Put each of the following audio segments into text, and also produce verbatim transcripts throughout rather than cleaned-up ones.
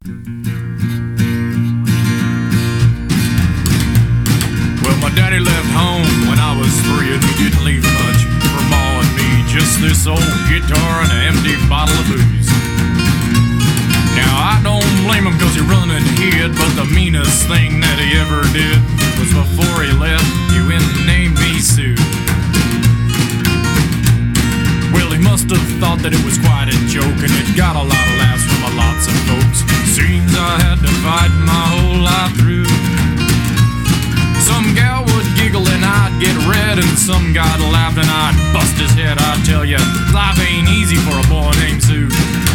Well, my daddy left home when I was three, and he didn't leave much for Ma and me. Just this old guitar and an empty bottle of booze. Now, I don't blame him cause he run and hid, but the meanest thing that he ever did was before he left, he went and named me Sue. Well, he must have thought that it was quite a joke, and it got a lot of laughs from a lots of folks. Seems I had to fight my whole life through. Some gal would giggle and I'd get red, and some guy'd laugh and I'd bust his head. I tell ya, life ain't easy for a boy named Sue.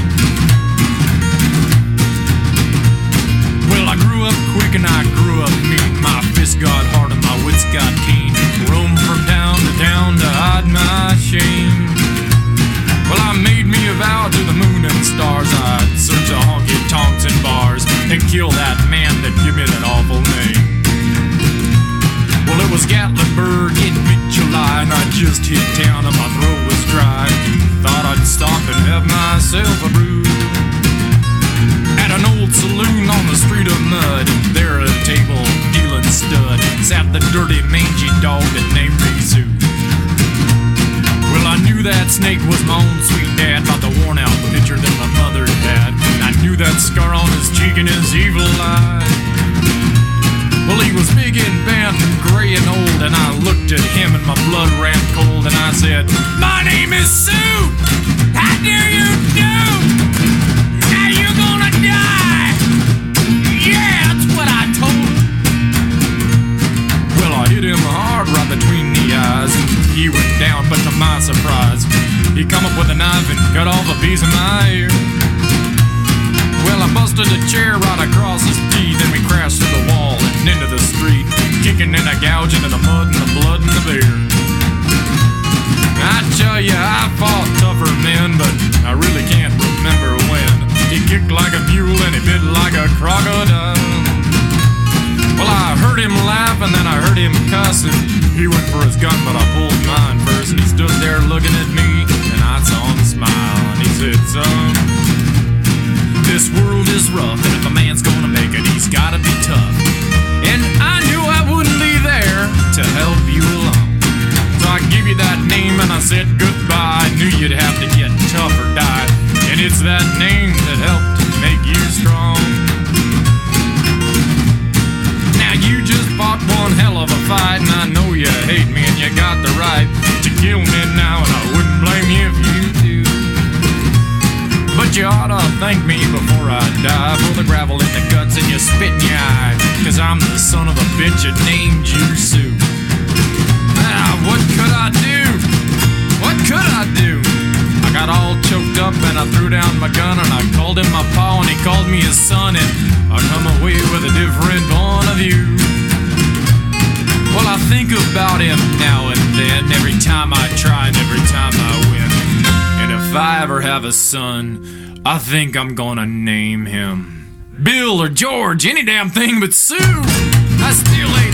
Well, I grew up quick and I grew up mean. My fists got hard and my wits got keen. Roamed from town to town to hide my shame. Well, I made me a vow to the moon and stars. I'd search the honky-tonks and bars and kill that man that gave me that awful name. Well, it was Gatlinburg in mid-July, and I just hit town and my throat was dry. Thought I'd stop and have myself a brew at an old saloon on the street of mud. There at a table, dealing stud, sat the dirty, mangy dog that named me Sue. Well, I knew that snake was my own sweet dad, about the worn-out picture that my mother had. I knew that scar on his cheek and his evil eye. Well, he was big and bent and gray and old, and I looked at him and my blood ran cold, and I said, "My name is Sue! How dare you do? Now you're gonna die!" Yeah, that's what I told him. Well, I hit him hard right between the eyes, and he went down, but to my surprise, he come up with a knife and cut off a piece of my ear. Well, I busted a chair right across his teeth, and we crashed through the wall and into the street, kicking and a gouging in the mud and the blood and the beer. I tell ya, I fought tougher men, but I really can't remember when. He kicked like a mule and he bit like a crocodile. Well, I heard him laugh and then I heard him cuss, and he went for his gun, but I pulled mine first, and he stood there looking at me, and I saw him smile, and he said, "Son, this world is rough, and if a man's gonna make it, he's gotta be tough." And I knew I wouldn't be there to help you along, so I give you that name and I said goodbye. I knew you'd have to get tough or die, and it's that name that helped make you strong. Now you just fought one hell of a fight, and I know you hate me and you got the right to kill me now, and I wouldn't blame you if you do. But you oughta thank me before I die for the gravel in the guts and your spit in your eye, cause I'm the son of a bitch that named you Sue. Ah, what could I do? What could I do? I got all choked up and I threw down my gun, and I called him my pa and he called me his son, and I come away with a different point of view. Well, I think about him now and then, every time I try and every time I win. And if I ever have a son, I think I'm gonna name him Bill or George, any damn thing but Sue. I still ain't